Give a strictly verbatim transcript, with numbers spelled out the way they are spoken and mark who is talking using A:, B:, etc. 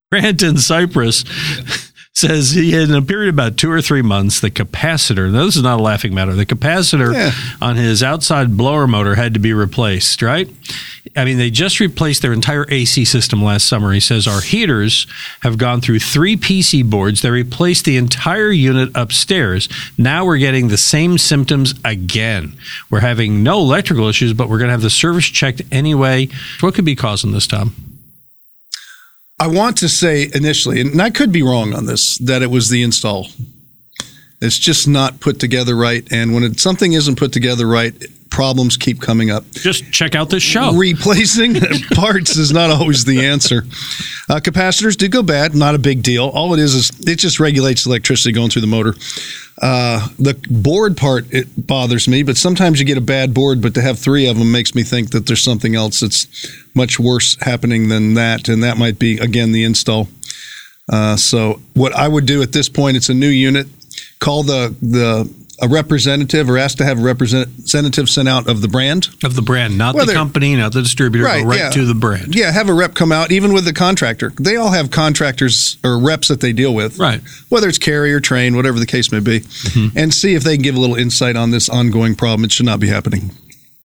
A: Brandon Cypress says he had in a period of about two or three months, the capacitor, now this is not a laughing matter, the capacitor yeah. on his outside blower motor had to be replaced, right? I mean, they just replaced their entire A C system last summer. He says our heaters have gone through three P C boards. They replaced the entire unit upstairs. Now we're getting the same symptoms again. We're having no electrical issues, but we're going to have the service checked anyway. What could be causing this, Tom?
B: I want to say initially, and I could be wrong on this, that it was the install. It's just not put together right. And when it, something isn't put together right, problems keep coming up.
A: Just check out this show.
B: Replacing parts is not always the answer. Uh, capacitors did go bad. Not a big deal. All it is is it just regulates electricity going through the motor. Uh, the board part, it bothers me, but sometimes you get a bad board, but to have three of them makes me think that there's something else that's much worse happening than that, and that might be, again, the install. Uh, so what I would do at this point, it's a new unit, call the the a representative or ask to have a representative sent out of the brand.
A: Of the brand, not Whether, the company, not the distributor, right, but right
B: yeah.
A: to the brand.
B: Yeah, have a rep come out, even with the contractor. They all have contractors or reps that they deal with.
A: Right.
B: Whether it's Carrier, Train, whatever the case may be. Mm-hmm. And see if they can give a little insight on this ongoing problem. It should not be happening.